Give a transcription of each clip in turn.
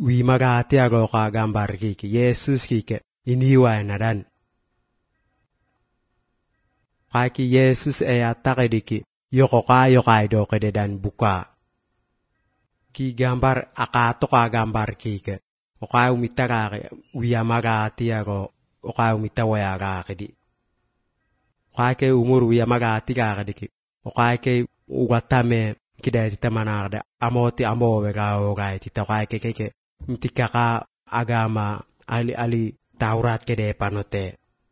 wimagati ago ka gambar kiki Jesus kike iniwa nadan kaki Jesus atakidiki yoko do kededan buka ki gambar akato ka gambar kike oka umitaka wiyamagati ago oka umitawa ga kedi kake umur wiyamagati ga kediki okake ugatame kidai tamanarda amoti amowe ga ogai titakaike keke mtikaka agama ali Taurat kede panote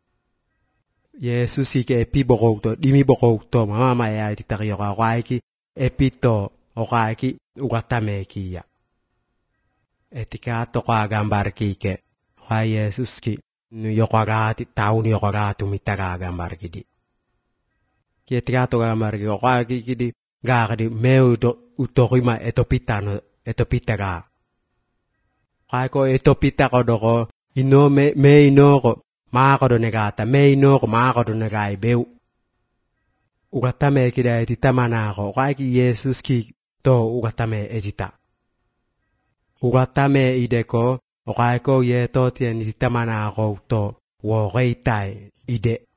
Jesus ike epi bokokto dimi bokokto mama ya titakiyo ka kwaiki epito okaiki ugatame kiya etikato ka gambar kike kwa Jesus ki yokagati tauni yokagatu mitaka gambar kidi etikato gambar ki kwaiki kidi gagdi meudo utokima etopitaga kwaiko etopitako doko ino me inoko makodo negata me inoko makodo negai beu ugatame kida etitamanako kwaiki Jesus ki to ugatame etita ugatame ideko kwaiko ye to tien etitamanako to wo reitai ide